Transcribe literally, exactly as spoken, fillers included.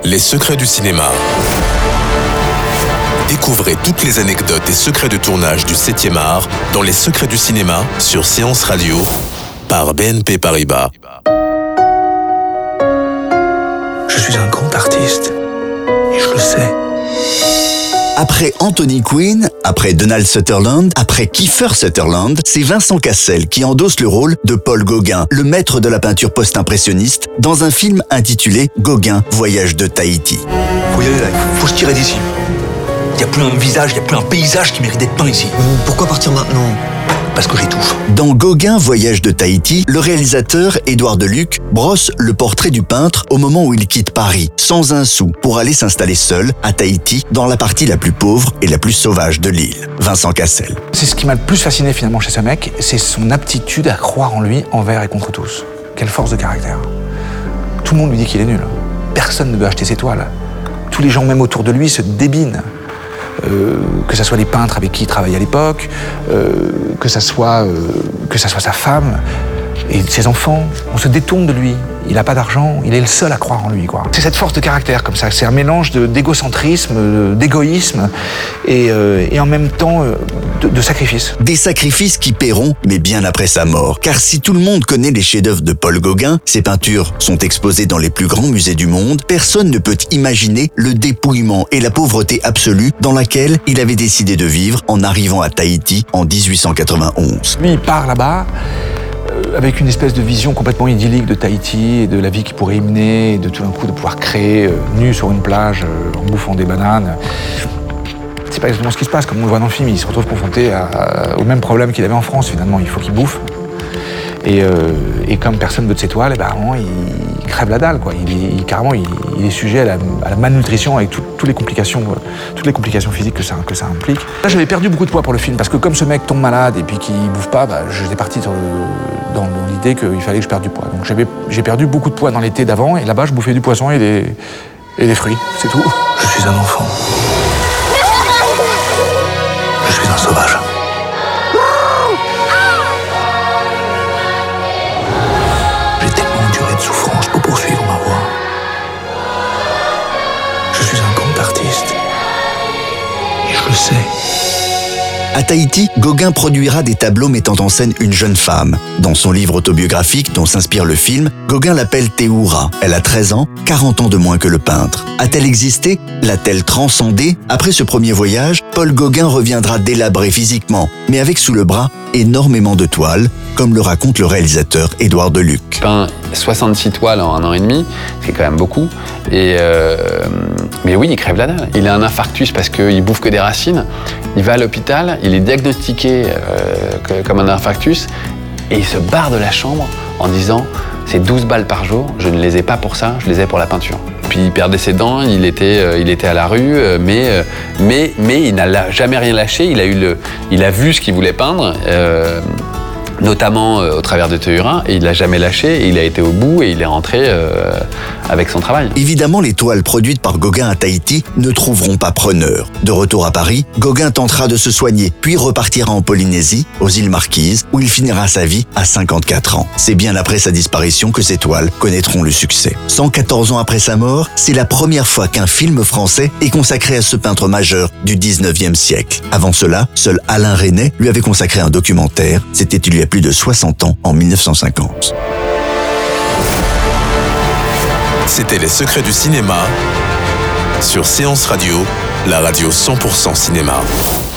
Les secrets du cinéma. Découvrez toutes les anecdotes et secrets de tournage du septième art dans Les secrets du cinéma sur Séance Radio par B N P Paribas. Je suis un grand artiste et je le sais. Après Anthony Quinn, après Donald Sutherland, après Kiefer Sutherland, c'est Vincent Cassel qui endosse le rôle de Paul Gauguin, le maître de la peinture post-impressionniste, dans un film intitulé Gauguin, voyage de Tahiti. Faut y aller là, faut se tirer d'ici. Il n'y a plus un visage, il n'y a plus un paysage qui mérite d'être peint ici. Pourquoi partir maintenant ? Parce que j'étouffe. Dans Gauguin, voyage de Tahiti, le réalisateur Édouard Deluc brosse le portrait du peintre au moment où il quitte Paris, sans un sou, pour aller s'installer seul à Tahiti, dans la partie la plus pauvre et la plus sauvage de l'île. Vincent Cassel. C'est ce qui m'a le plus fasciné finalement chez ce mec, c'est son aptitude à croire en lui envers et contre tous. Quelle force de caractère. Tout le monde lui dit qu'il est nul. Personne ne veut acheter ses toiles. Tous les gens même autour de lui se débinent. Euh, que ça soit les peintres avec qui il travaillait à l'époque, euh, que ça soit euh, que ça soit sa femme et ses enfants. On se détourne de lui. Il n'a pas d'argent, il est le seul à croire en lui, quoi. C'est cette force de caractère comme ça. C'est un mélange de, d'égocentrisme, d'égoïsme et, euh, et en même temps euh, de, de sacrifice. Des sacrifices qui paieront, mais bien après sa mort. Car si tout le monde connaît les chefs-d'œuvre de Paul Gauguin, ses peintures sont exposées dans les plus grands musées du monde, personne ne peut imaginer le dépouillement et la pauvreté absolue dans laquelle il avait décidé de vivre en arrivant à Tahiti en dix-huit cent quatre-vingt-onze. Lui, il part là-bas avec une espèce de vision complètement idyllique de Tahiti et de la vie qu'il pourrait y mener, et de tout d'un coup de pouvoir créer euh, nu sur une plage euh, en bouffant des bananes. C'est pas exactement ce qui se passe, comme on le voit dans le film. Il se retrouve confronté à, à, au même problème qu'il avait en France, finalement. Il faut qu'il bouffe. Et, euh, et comme personne ne veut de ses toiles, eh ben, vraiment, il, il crève la dalle, quoi. Il est, il, carrément, il, il est sujet à la, à la malnutrition avec tout, toutes les complications, euh, toutes les complications physiques que ça, que ça implique. Là, j'avais perdu beaucoup de poids pour le film, parce que comme ce mec tombe malade et puis qu'il bouffe pas, bah, j'étais parti dans, le, dans l'idée qu'il fallait que je perde du poids. Donc j'avais, j'ai perdu beaucoup de poids dans l'été d'avant, et là-bas, je bouffais du poisson et des, et des fruits, c'est tout. Je suis un enfant. Je suis un sauvage. J'ai tellement enduré de souffrance pour poursuivre ma voie. Je suis un grand artiste. Et je le sais. À Tahiti, Gauguin produira des tableaux mettant en scène une jeune femme. Dans son livre autobiographique dont s'inspire le film, Gauguin l'appelle Théoura. Elle a treize ans, quarante ans de moins que le peintre. A-t-elle existé ? L'a-t-elle transcendé ? Après ce premier voyage, Paul Gauguin reviendra délabré physiquement, mais avec sous le bras énormément de toiles, comme le raconte le réalisateur Édouard Deluc. Il peint soixante-six toiles en un an et demi, ce qui est quand même beaucoup. Et euh, mais oui, il crève la dalle. Il a un infarctus parce qu'il bouffe que des racines. Il va à l'hôpital, il est diagnostiqué euh, que, comme un infarctus, et il se barre de la chambre en disant « c'est douze balles par jour, je ne les ai pas pour ça, je les ai pour la peinture ». Puis il perdait ses dents, il était, euh, il était à la rue, euh, mais, euh, mais, mais il n'a jamais rien lâché. Il a, eu le, il a vu ce qu'il voulait peindre, euh, notamment euh, au travers de Théoura, et il l'a jamais lâché, et il a été au bout, et il est rentré euh, avec son travail. Évidemment, les toiles produites par Gauguin à Tahiti ne trouveront pas preneur. De retour à Paris, Gauguin tentera de se soigner, puis repartira en Polynésie, aux îles Marquises, où il finira sa vie à cinquante-quatre ans. C'est bien après sa disparition que ces toiles connaîtront le succès. cent quatorze ans après sa mort, c'est la première fois qu'un film français est consacré à ce peintre majeur du dix-neuvième siècle. Avant cela, seul Alain Resnais lui avait consacré un documentaire. C'était il y a plus de soixante ans, en mille neuf cent cinquante. C'était Les secrets du cinéma sur Séance Radio, la radio cent pour cent cinéma.